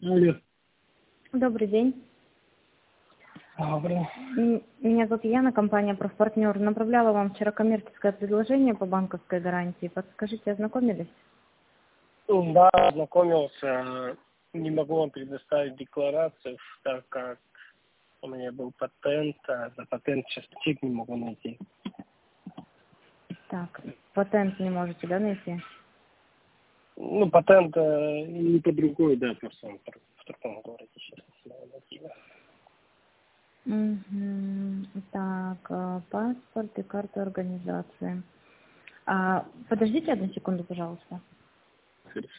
Алло. Добрый день. Добрый. Меня зовут Яна, компания «Профпартнер». Направляла вам вчера коммерческое предложение по банковской гарантии. Подскажите, ознакомились? Да, ознакомился. Не могу вам предоставить декларацию, так как у меня был патент, а за патент сейчас чек не могу найти. Так, патент не можете, да, найти? Ну, патент не по другой, да, просто он в другом городе сейчас не смогу найти. Да. Так, паспорт и карта организации. Подождите одну секунду, пожалуйста. Хорошо.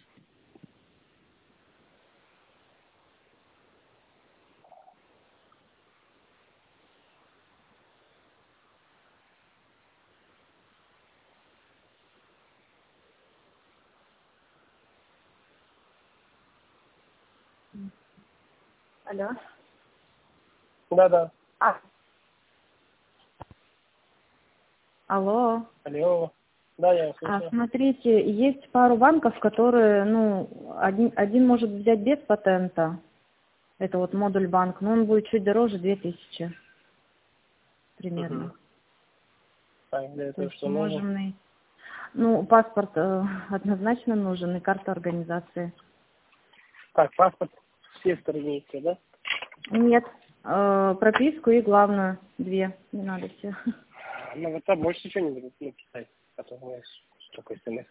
Алло. Да. Алло. Алло. Да, я слышу. Смотрите, есть пару банков, которые, один может взять без патента. Это вот модуль банк, но он будет чуть дороже 2000 примерно. Так, для То этого есть что нужно? можем найти. Паспорт однозначно нужен и карта организации. Так, паспорт все страницы, да? Нет, прописку и главное, 2, не надо все. Ну, вот там можете что-нибудь написать, а то у меня столько смс.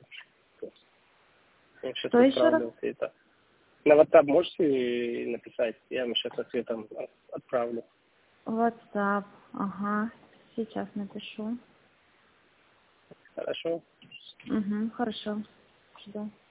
Я сейчас Что еще раз? отправлю это. На WhatsApp можете написать? Я вам сейчас ответом отправлю. WhatsApp, ага, сейчас напишу. Хорошо? Хорошо, жду.